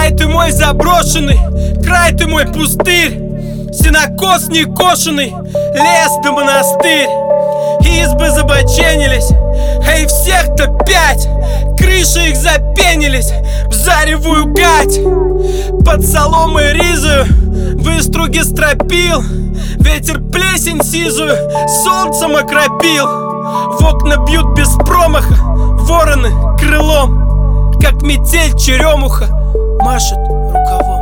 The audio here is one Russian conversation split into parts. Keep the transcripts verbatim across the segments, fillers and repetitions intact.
Край ты мой заброшенный, край ты мой пустырь, сенокос не кошеный, лес да монастырь. Избы забоченились, эй, всех-то пять, крыши их запенились в заревую гать. Под соломой ризою выструги стропил, ветер плесень сизую солнцем окропил. В окна бьют без промаха вороны крылом, как метель черемуха машет рукавом.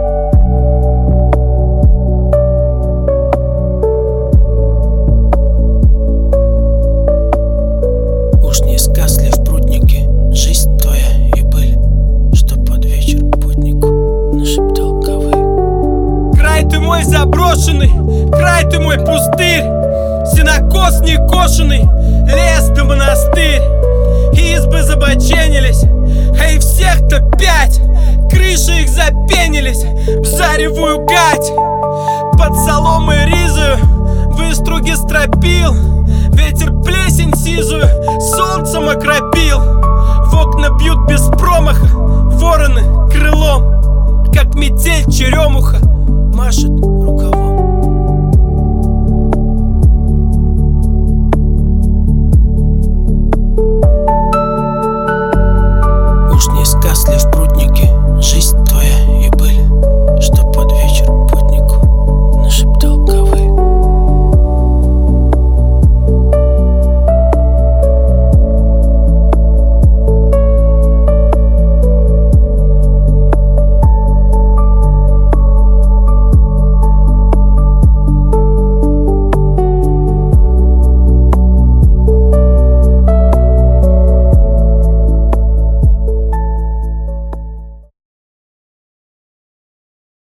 Уж не сказ ли в пруднике жизнь твоя и быль, что под вечер путнику нашептал ковыль? Край ты мой заброшенный, край ты мой пустырь, сенокос не кошеный, лес да монастырь. Избы забоченились, эй, всех-то пять, крыши их запенились в заревую гать. Под соломой ризою выструги стропил, ветер плесень сизую солнцем окропил. В окна бьют без промаха вороны крылом, как метель черемуха машет рукавом.